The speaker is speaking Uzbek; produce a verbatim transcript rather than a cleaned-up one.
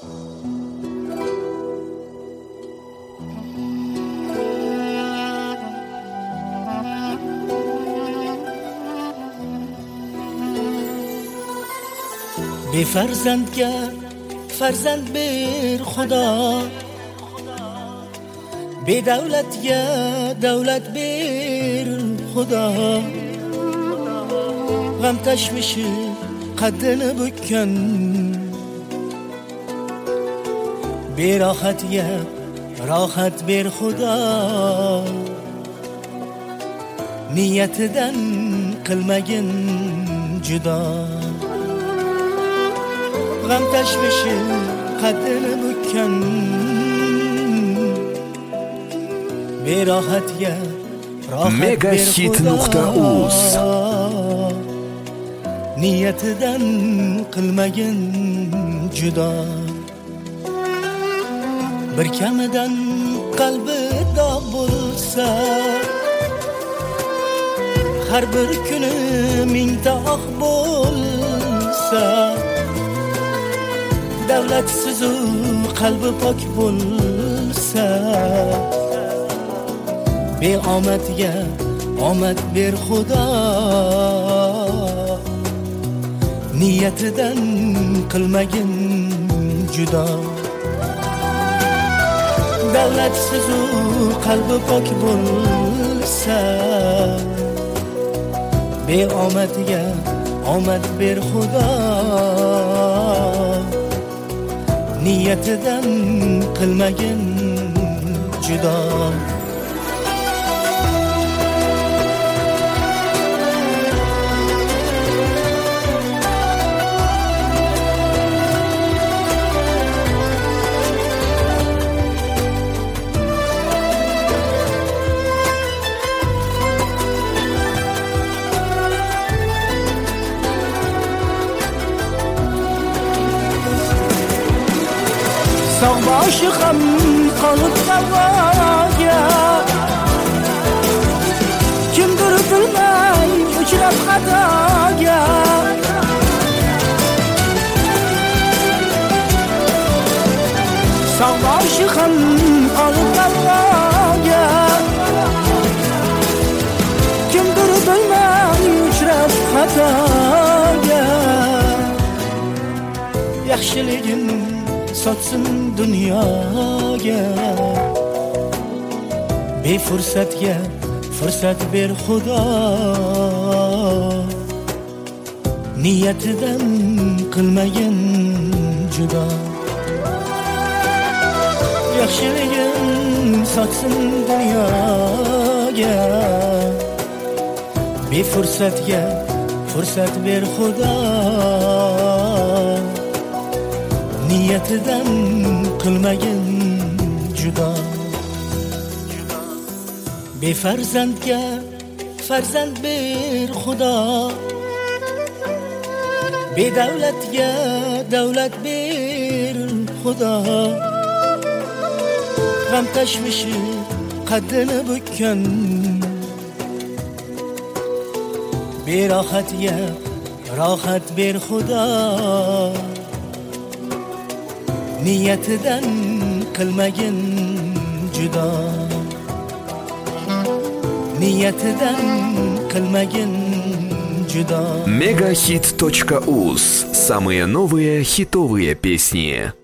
befarzandga farzand ber Xudo, bedavlatga davlat ber Xudo. G'am tashvishi qaddini bukkan, berohatga rohat ber Xudo. Niyatidan qilmagin judo. G'am tashvishi qaddini bukkan, berohatga rohat ber Megahit.uz. Niyatidan qilmagin judo. Bir kamidan qalbi dog' bo'lsa, har bir kuni mingta oq bo'lsa, davlatsiz u qalbi pok bo'lsa, beomadga omad ber Xudo. Niyatidan qilmagin judo. Davlatsiz u qalbi pok bo'lsa, beomadga omad ber Xudo. Niyatidan qilmagin judo. Sog' boshi ham qolib havoga, kimdir bilmay uchrab xatoga. Sog' boshi ham qolib havoga, kimdir bilmay uchrab xatoga. Yaxshiligin sotsin dunyoga, befursatga fursat ber Xudo. Niyatidan qilmagin judo. Yaxshiligin sotsin dunyoga, befursatga fursat ber Xudo. Niyatidan qilmagin judo. Befarzandga farzand ber Xudo, bedavlatga davlat ber Xudo. G'am tashvishi qaddini bukkan, berohatga rohat ber Xudo. Niyatidan qilmagin judo. Niyatidan qilmagin judo. Megahit.uz. Самые новые хитовые песни.